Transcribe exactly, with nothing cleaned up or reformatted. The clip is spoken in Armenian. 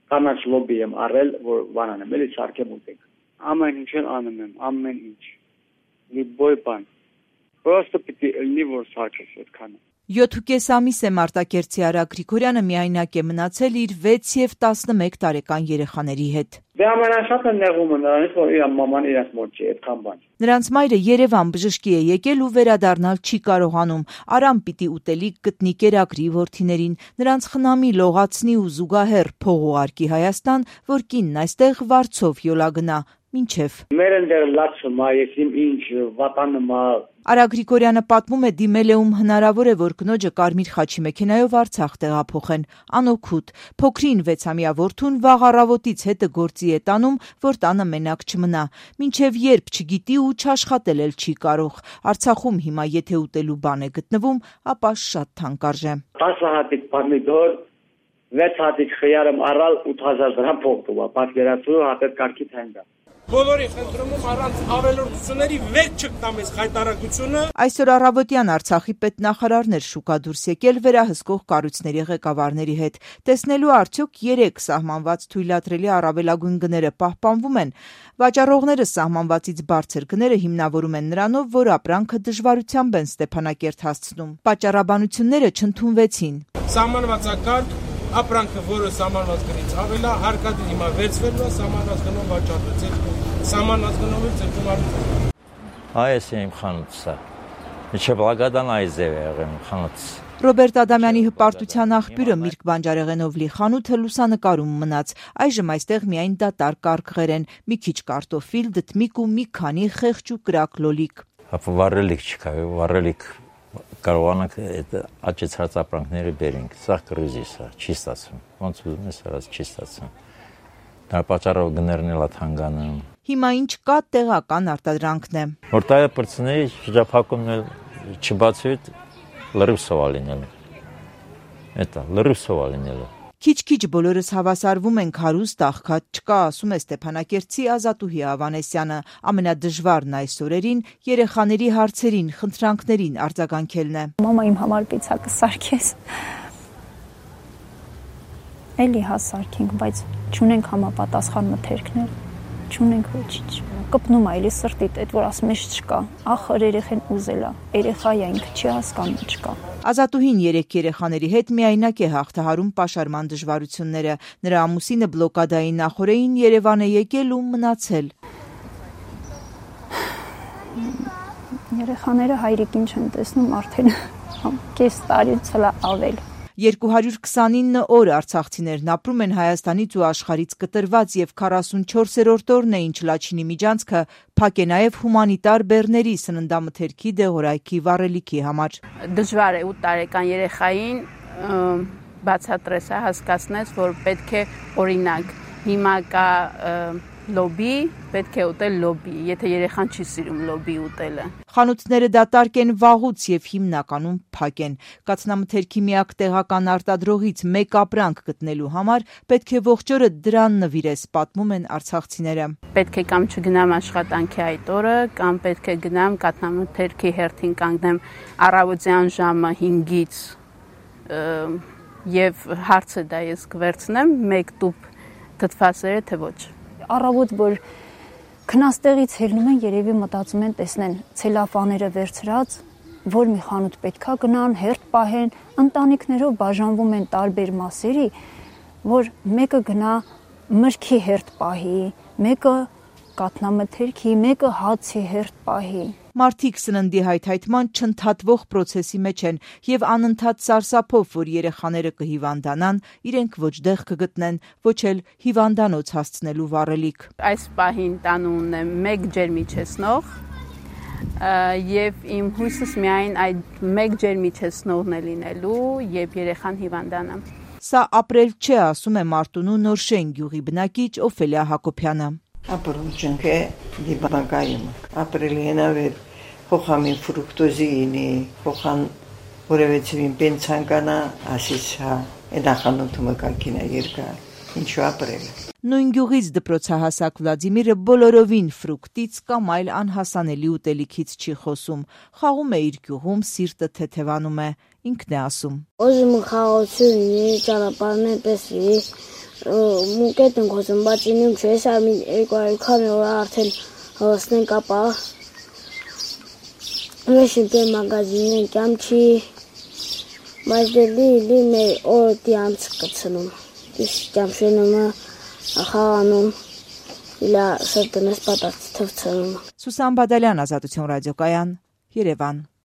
կանաչ լոբի եմ արել, որ բանանեմ, էլի սարքեմ ուտենք։ Ամեն ինչ էլ անում եմ, ամեն ինչ։ Լիբոյ բան։ Պրոստը պիտի ելնի, որ սարքես այդքանը։ յոթ ամիս է Մարտակերտցի Արա Գրիգորյանը միայնակ է մնացել իր վեց և տասնմեկ տարեկան երեխաների հետ։ Դե ամենաշատը նեղումը նրանից, որ իր մաման իրենց մոտ չի, այդքան բան։ Նրանց մայրը Երևան բժշկի է եկել ու վերադառնալ չի կարողանում։ Արան պիտի ուտելիք գտնի կերակրի որդիներին, նրանց խնամի, լողացնի ու զուգահեռ փող ուղարկի Հայաստան, որ կինն այստեղ վարձով յոլա գնա, մինչև։ Մեր ընդեղ լացում է, ես իմ ինչ վատանում է։ Արա Գրիգորյանը պատմում է, դիմել է ում հնարավոր է, որ կնոջը կարմիր խաչի մեքենայով Արցախ տեղափոխեն, անօգուտ։ Փոքրին վեցամյա որդուն վաղ առավոտից հետը գործի է տանում, որ տանը մենակ չմնա, մինչև երբ չգիտի ու չաշխատել էլ չի կարող։ Արցախում հիմա եթե ուտելու բան է գտնվում, ապա շատ թանկարժե։ տասը հատիկ պամիդոր, վեց հատիկ խյարım առալ ութ հազար դրամ փող տուա, պատկերացրու հատետ կարգի թենգա։ Բոլորի խնդրում առանց ավելորդությունների վեր չկտամ այս հայտարարությունը։ Այսօր առավոտյան Արցախի պետնախարարներ շուկա դուրս եկել վերահսկող կառույցների ղեկավարների հետ, տեսնելու արդյոք երեք սահմանված թույլատրելի առավելագույն գները պահպանվում են։ Վաճառողները սահմանվածից բարձր գները հիմնավորում են նրանով, որ ապրանքը դժվարությամբ են Ստեփանակերտ հասցնում։ Պատճառաբանությունները չընդունվեցին։ Սահմանվածակարգ ապրանքը, որը սահմանված գնից ավելա, հարկադիր հիմա վերցվելու է, սահմանված գնով վաճառվեց, սահմանված գնովից երկու Այս է իմ խանութը, միջև լագադան այս է եղեմ խանութս։ Ռոբերտ Ադամյանի հպարտության աղբյուրը Միրգ Բանջարեղենով լի խանութը լուսանկարում մնաց, այժմ այստեղ միայն դատարկ կարգղեր են, մի քիչ կարտոֆիլ, դդմիկ ու մի քանի խեղճ ու կրակ լոլիկ։ Վառելիք չկա, վառելիք կարողանանք այդ աճեցած ապրանքները բերենք, սա կրուզիս է, չի ստացվում, ոնց ուզում ես արած չի ստացվում, դա պատճառով գներն էլ աթանգանում։ Հիմա ինչ կա տեղական արտադրանքն է։ Որ տայը պրծների շրջափակումն էլ չբացվի, լրիվ սովա լինելու, էտա, լրիվ սովա լինելու։ Քիչ-քիչ բոլորս հավասարվում ենք հարուստ աղքատ չկա, ասում է Ստեփանակերտցի Ազատուհի Ավանեսյանը, ամենադժվարն այս օրերին երեխաների հարցերին, խնդրանքներին արձագանքելն է։ Մամա իմ համար պիցա կսարքես։ Էլի հա սարքենք, բայց չունենք համապատասխան մթերքներ, չունենք ոչինչ։ Կպնում է էլի սրտիդ, այդ որ ասում ես չկա, ախր երեխեն ուզելա, երեխա է ինքը չի հասկանում չկա։ Ազատուհին երեք երեխաների հետ միայնակ է հաղթահարում պաշարման դժվարությունները։ Նրա ամուսինը բլոկադայի նախօրեին Երևան է եկել ու մնացել։ Երեխաները հայրիկին չեն տեսնում արդեն կես տարուց հլա ավել։ երկու հարյուր քսանինը օր արցախցիներն ապրում են Հայաստանից ու աշխարհից կտրված և քառասունչորսերորդ օրն է, ինչ Լաչինի միջանցքը փակ է նաև հումանիտար բեռների, սննդամթերքի, դեղորայքի, վառելիքի համար։ Դժվար է ութ տարեկան երեխային բացատրես է հասկացնես, որ պետք է օրինակ հիմա կա լոբի, պետք է ուտել լոբի, եթե երեխան չի սիրում լոբի ուտելը։ Խանութները դատարկ են վաղուց և հիմնականում փակ են։ Կաթնամթերքի միակ տեղական արտադրողից մեկ ապրանք գտնելու համար պետք է ողջ օրը դրան նվիրես, պատմում են արցախցիները։ Պետք է կամ չգնամ աշխատանքի այդ օրը, կամ պետք է գնամ կաթնամթերքի հերթին կանգնեմ առավոտյան ժամը հինգից և հարցը դա ես կվերցնեմ, մեկ տուփ թթվասերը թե ոչ։ Առավոտ, որ քնաստեղից ելնում են, երևի մտածում են տեսնեն ցելոֆաները վերցրած, որ մի խանութ պետքա գնան, հերթ պահեն, ընտանիքներով բաժանվում են տարբեր մասերի, որ մեկը գնա մրգի հերթ պահի, մեկը կաթնամթերքի, մեկը հացի հերթ պահի։ Մարդիկ սննդի հայթայթման չընդհատվող պրոցեսի մեջ են և անընդհատ սարսափով, որ երեխաները կհիվանդանան, իրենք ոչ դեղ կգտնեն, ոչ էլ հիվանդանոց հասցնելու վառելիք։ Այս պահին տանը ունեմ մեկ ջերմիջեցնող և իմ հույսս միայն այդ մեկ ջերմիջեցնողն է լինելու և երեխան հիվանդանա։ Սա ապրել չէ, ասում է Մարտունու Նորշեն գյուղի բնակիչ Օֆելիա Հակոբյանը։ Ապրուչն է դիբանկայում, ապրելի ենավեր հոխամին ֆրուկտոզինի, հոխան որևէցին պենցանկանա, ասիս հա, էնախանութումը կակինա երկա, ինչու ապրել։ Նույն գյուղից դպրոցահասակ Վլադիմիրը բոլորովին ֆրուկտից կամ այլ անհասանելի ուտելիքից չի խոսում, խաղում է իր գյուղում, սիրտը թեթևանում է, ինքն է ասում։ Ուզում խաղացում լինի, ճանապարհներ պես լինի, մուկետ ենք հոսում, բայց ինիմ չէ, ես ամին երկու արիքան որ արդեն հոսնենք ապա Վեշին պեր մագազին են կյամչի, բայց դե լի լի մեր օրդի ամց կծնում, իս կյամշենումը ախաղանում, իլա սրտնես պատացի թվցնում։ Սուսան Բադալյան, Ազատություն ռադիոկայան, Երևան։